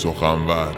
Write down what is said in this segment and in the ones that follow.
سخنور.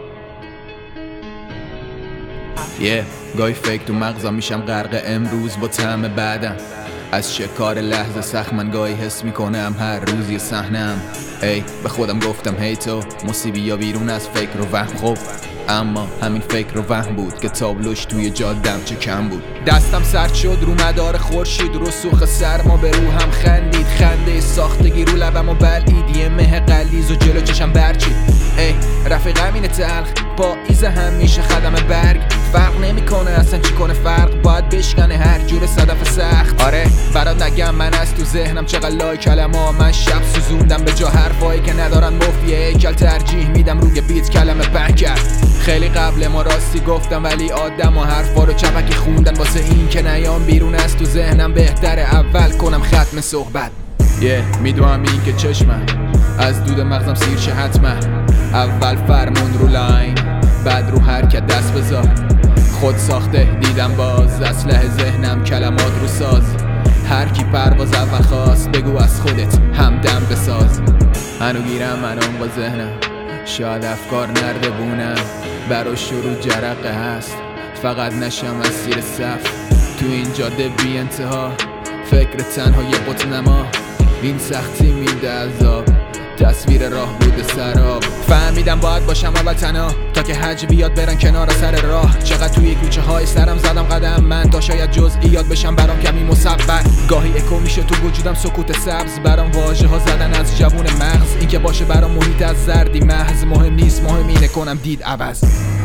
گاهی فکر تو مغزم میشم غرق امروز با طعم بعدم. از چه کار لحظه سخت من گاهی حس میکنم هر روز یه صحنه‌ام. به خودم گفتم هی تو مصیبی یا بیرون از فکر و وهم. خب اما همین فکر و وهم بود که تابلوش توی جادم چه کم بود. دستم سرد شد رو مدار خورشید، رو سوخ سرما به روحم خندید. خنده ساختگی رو لبم و بلعید، یه مه غلیظ و جلو چشم برچید. رفیقم اینه تلخ پاییز همیشه خدم برگ. فرق نمیکنه اصلا چی کنه، فرق باید بشکنه هر جور صدف سخت. آره برات نگم من از تو ذهنم چقدر لای کلمه من شب سوزوندم به جا حرفایی که ندارن مفیه. هیکل ترجیح میدم روی بیت کلمه بنکر. خیلی قبل ما راستی گفتم ولی آدم و حرفا رو چپکی خوندن. واسه این که نیام بیرون از تو ذهنم بهتره اول کنم ختم صحبت. میدونم این که چشمم از دود مغزم سیر شه حتما. اول فرمون رو لاین بعد رو حرکت دست بذار. خود ساخته دیدم باز اسلحه ذهنم کلمات رو ساز. هر کی پرواز اول خواست بگو از خودت همدم بساز. هنو گیرم من با ذهنم شاید افکار نرده بونم. برا شروع جرقه هست فقط نشم از زیر صف. تو این جاده بی انتها فکر تنها یه قط نما. این سختی میده عذاب تصویر راه بوده سراب. فهمیدم باید باشم اول تنها تا که حج بیاد برن کنار سر راه. چقدر توی کوچه های سرم زدم قدم من تا شاید جزئیات بشم برام کمی مصور. گاهی اکو میشه تو وجودم سکوت سبز برام واژه ها زدن از جوون مغز. این که باشه برام محیط از زردی محض مهم نیست، مهم اینه کنم دید عوض.